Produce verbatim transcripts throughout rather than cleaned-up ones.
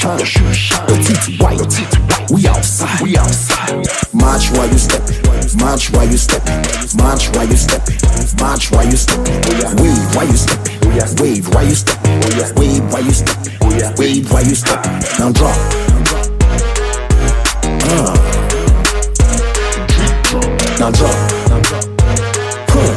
shine, your shoes shine. Your teeth white, your teeth white. We outside, we outside. March while you stepping, march while you stepping, march while you stepping, march while you stepping. Wave while you stepping, wave while you stepping, wave while you stepping, wave while you stepping. Now drop. Uh. Now drop. Huh.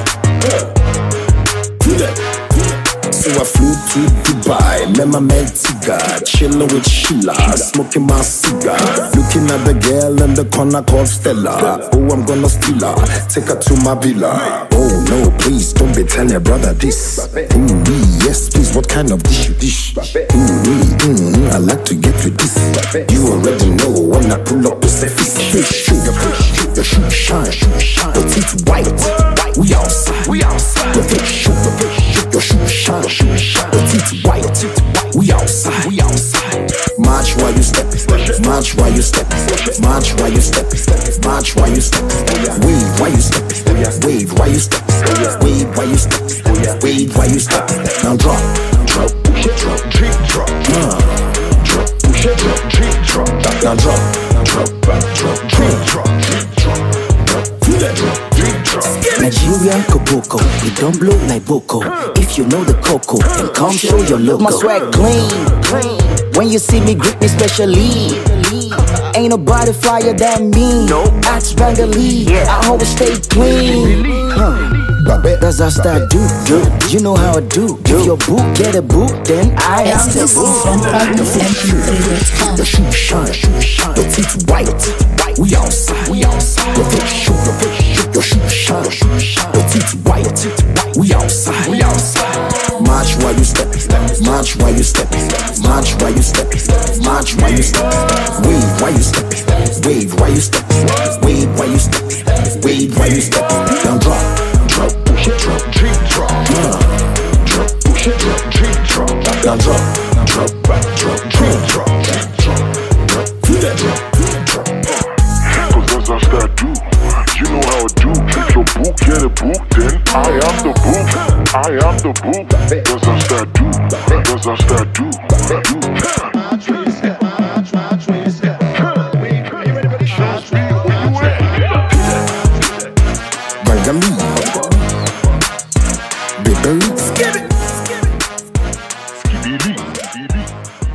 So I flew to Dubai, met my man Tiga, chillin' with Sheila, smoking my cigar, looking at the girl in the corner called Stella. Oh, I'm gonna steal her, take her to my villa. Oh no, please don't be telling your brother this. Ooh, yes, please, what kind of dish you dish? Ooh, mm, I like to get with this. You already know when I pull up the surface. Your shoes shine, your teeth white. We outside, we outside. Your face shoot, your shoes shine, your teeth white. We outside, we outside. March while you step, march while you step, march while you step, march while you step. Wave while you step, wave while you step, wave while you step, wave while you step. Now drop, drop, push it, drop, drip, drop, drop, push it, drop, drip, drop. Now drop, drop, drop, drip, drop, drip, drop, feel that drop. Nigerian Koboko, we don't blow like Boko. If you know the cocoa, then come show your logo. My swag clean, clean. When you see me, greet me specially. Ain't nobody flyer than me. No, ask Rangali. I always stay clean. Huh. That's how I do, do. You know how I do. If your book get a book, then I am the book. Your shoes shine, your teeth white. We outside, we outside. Your face shoot, your face shoot, your shoes shine, your teeth white. We outside, we outside. March while you step, march while you step, march while you step, march while you step. Wave while you step, wave while you step, wave while you step, wave while you step. Now drop, drop, push it, drop, drip, drop, drop, push it, drop, drip, drop. Now drop, drop, drop, drip, drop, drop, feel that drop, drop. Cause that's how I do. You know how I do. If your book get a book, then I am the book. I am the book. That's how I do. That's how I do. Rangali, Baby, Skibidi, skibidi.